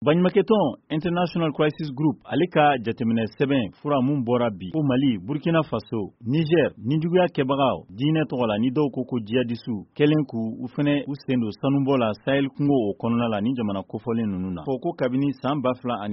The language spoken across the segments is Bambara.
Banyamaketon International Crisis Group ale ka jateminɛ sɛbɛn fura mun bɔra bi ko Mali, Burkina Faso, Niger ni juguya kɛbagaw diinɛ tɔgɔ la ni dɔw ko jihadisu kɛlen k'u fɛnɛ u sen don sanubɔ la Sahel kungo o kɔnɔna la ni jamana kofɔlen ninnu na. Fɔ ko kabini san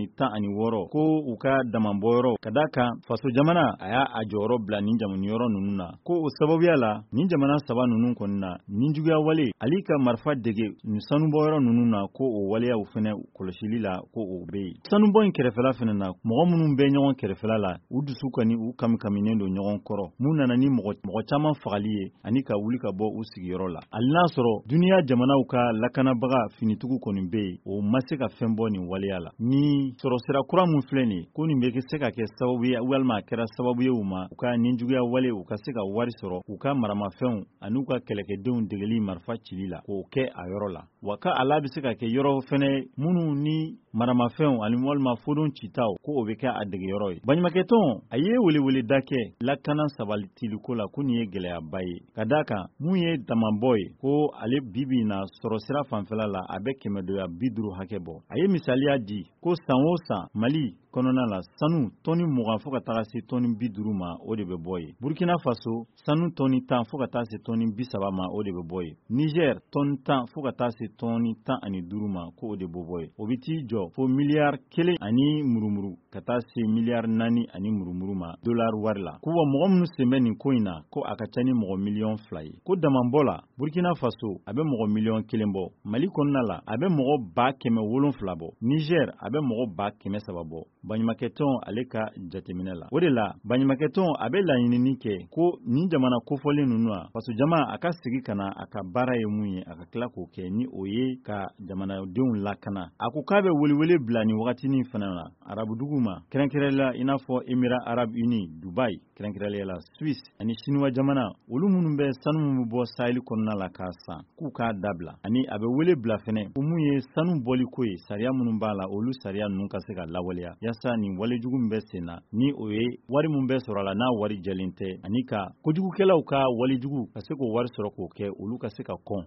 2016 ko u ka damabɔyɔrɔ ka da kan faso jamana a y'a a jɔyɔrɔ bila ni jamaniyɔrɔ ninnu na. Ko o sababuya la ni jamana saba ninnu kɔni na ni juguya wale ali ka marifa dege ni sanubɔyɔrɔ ninnu na ko o waleyaw fɛnɛ kɔlɔsili la ko o be yen. Sanubɔ in kɛrɛfɛla fɛnɛ na mɔgɔ minnu bɛ ɲɔgɔn kɛrɛfɛla la u dusu kɔni u kamikaminen don ɲɔgɔn kɔrɔ. Mun nana ni mɔgɔ caman fagali ye ani ka wuli ka bɔ u sigiyɔrɔ la. Hali n'a sɔrɔ duniya jamanaw ka lakanabaga finitugu kɔni be yen, o ma se ka fɛn bɔ nin waleya la. Ni sɔrɔsira kura mun filɛ nin ko nin bɛ se ka kɛ sababu ye walima a kɛra sababu ye u ma u ka nin juguya wale u ka se ka wari sɔrɔ u ka maramafɛnw ani u ka kɛlɛkɛdenw degeli marifa cili la k'o kɛ a yɔrɔ la. Wa ka ala bɛ se ka kɛ yɔrɔ fɛnɛ minnu ni maramafɛnw ani walima fodon citaw ko o bɛ kɛ a degeyɔrɔ ye. Banyamaketon a ye welewele da kɛ lakana sabatiliko la ko nin ye gɛlɛyaba ye. Ka da kan mun ye damabɔ ye ko ale bibi na sɔrɔsira fanfɛla la a bɛ 250 hakɛ bɔ. A ye misaliya di ko san o san Mali kɔnɔna la sanu tɔni 20 fo ka taga se tɔni 50 ma o de bɛ bɔ ye. Burkina Faso sanu tɔni 10 fo ka taga se tɔni 30 ma o de bɛ bɔ ye. Niger tɔni 10 fo ka taga se tɔni 15 ma ko o de bɛ bɔ ye. O bɛ t'i jɔ fo miliyari 1 ani murumuru ka taa se miliyari 4 ani murumuru ma dollar wari la. Ko wa mɔgɔ minnu sen bɛ nin ko in na ko a ka ca ni mɔgɔ miliyɔn 2 ye. Ko damabɔ la Burkina Faso a bɛ mɔgɔ miliyɔn 1 bɔ. Mali kɔnɔna la a bɛ mɔgɔ 700,000 bɔ. Niger a bɛ mɔgɔ 300,000 bɔ. Banyamaketon ale ka jateminɛ la. O de la Banyamaketon a bɛ laɲinini kɛ ko nin jamana kofɔlen ninnu na faso jama a ka sigi ka na a ka baara ye mun ye a ka tila k'o kɛ ni o ye ka jamanadenw lakana. A ko k'a bɛ welewele bila nin wagatinin fana na arabudugu ma kɛrɛnkɛrɛnla i n'a fɔ Émirats Arabes Unis, Dubai kɛrɛnkɛrɛnla Suisse ani Chinois jamana olu minnu bɛ sanu min bɔ Sahel kɔnɔna la k'a san k'u k'a dabila ani a bɛ wele bila fɛnɛ ko mun ye sanu bɔliko ye sariya minnu b'a la olu sariya ninnu ka se ka lawaleya yasa nin walejugu min bɛ sen na ni o ye wari min bɛ sɔrɔ a la n'a wari jɛlen tɛ ani ka kojugukɛlaw ka walejugu ka se k'o wari sɔrɔ k'o kɛ olu ka se ka kɔn